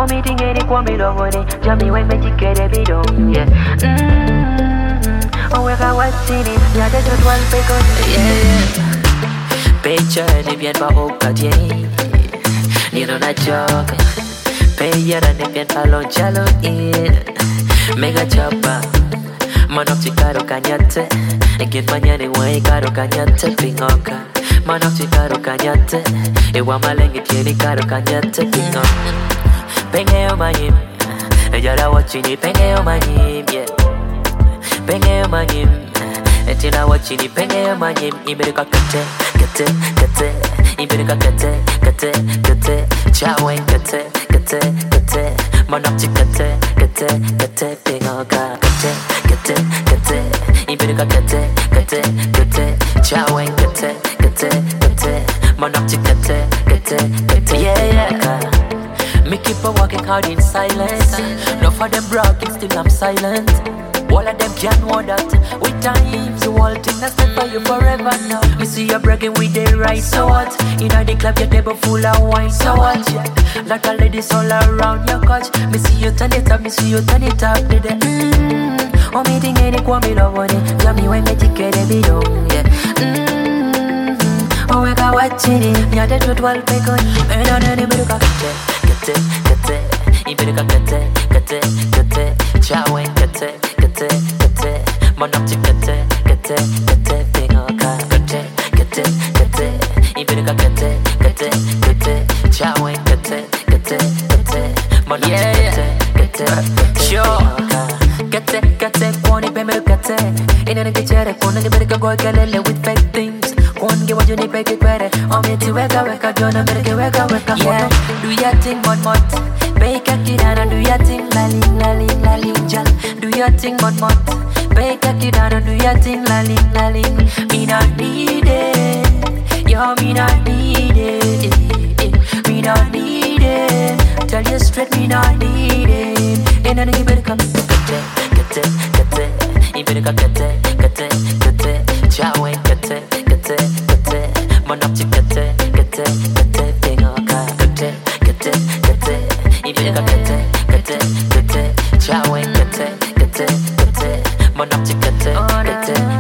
Omitingeni kwa milogoni, jami weme jikere bido, yeah. Oweka watini, yade jotwal pekoni, yeah. Picture ni bien pa okadie, nino na joke. Peyera ni bien pa lonchalo in, mega chapa. Manok chikaro kanyate, get manyane way karo kanyate pingoka. Manok chikaro kanyate, ewa malengi tieni karo kanyate pingoka. Pengeo manyim, ejara wachini pengeo manyim, yeah. Pengeo manyim, ejara wachini pengeo manyim. Imerika kate, kate, kate. Imerika kate, kate, kate. Chawen kate, kate, kate. Manok chikate, kate, kate pingoka. Kate, kate, kate. Imerika kate, kate, kate. Chawen kate, kate, kate. Manok chikate, kate, kate. Yeah. Me keep on walking hard in silence. No for them bragging, still I'm silent. All of them can't know that. With times, the whole thing that's meant for you forever now. Me see you bragging with the right, so what? Inna the club, your table full of wine, so what? Yeah. Like a ladies all around your couch. Me see you turn it up, me see you turn it up. Oh, me think any kwa me love money. Tell me when me take it, baby, yeah. Oh, we got watching it. Yeah, that's what we'll pick on. And on any bit of kate, kate, iberika kate, kate, kate, chawen kate, kate, kate, monopti kate, kate, kate, pingoka kate, kate, kate, iberika kate, kate, kate, chawen kate, kate, kate, monopti kate, kate, sure, kate, kate, kwani pembe kate, ina nikichere kwani ngiberika kwa kelele with fake things. Konge wa juni peke kwere, omiti weka weka jona berke weka weka. Yeah, do your thing mot. Bake kidana, do your thing laling jal. Do your thing mot. Bake kidana, do your thing laling. Me not need it, yo me not need it. Me not need it. Tell you straight, me not need it. And then you better come kate, you better come kate, chawen kate, monopti kate, pingoka kate, you better come kate, chawen kate, monopti kate.